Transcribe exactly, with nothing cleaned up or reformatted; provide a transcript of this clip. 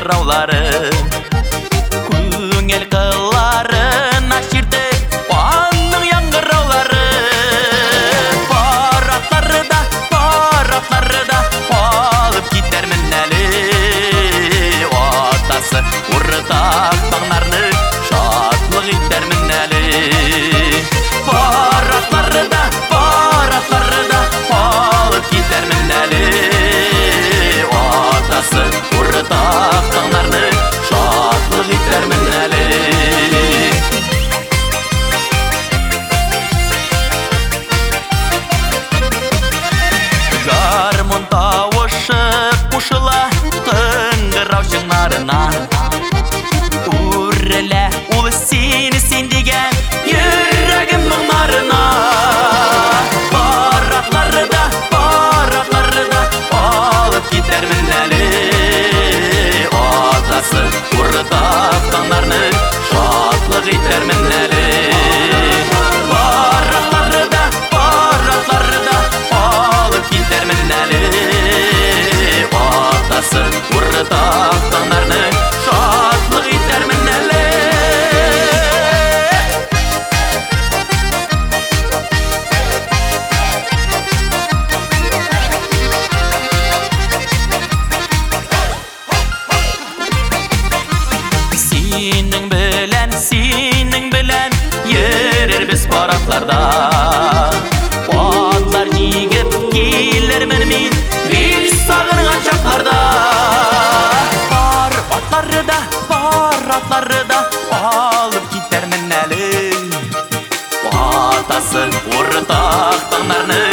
яңғыраулары көңіл қыларын ашырды оның яңғыраулары парақтары да парақтары да алып кетермін әлі отасы ұрытақ таңнарны шатлық етермін әлі парақтары да парақтары да алып кетермін әлі отасы ұрытақ таңнарны шатлық етермін әлі гармон тауышы қушыла қыңғырау шыңнарына үрілі ұлы сені сен деген жүрегім мұңнарына парақтары да парақтары да алып кетермін әлі отасы ұрытақ таңнарны шатлық етермін әлі парақтары да парақтары да алып кетермін әлі отасы ұрытақ таңнарны шатлық етермін әлі Сенің білән, сенің білән ерер біз парақтарда Атлар жегіп келермін мен бел сағынған шақтарда Бар атлары да, бар атлары да алып кетермін әлі Атасы ұрытақ таңнарны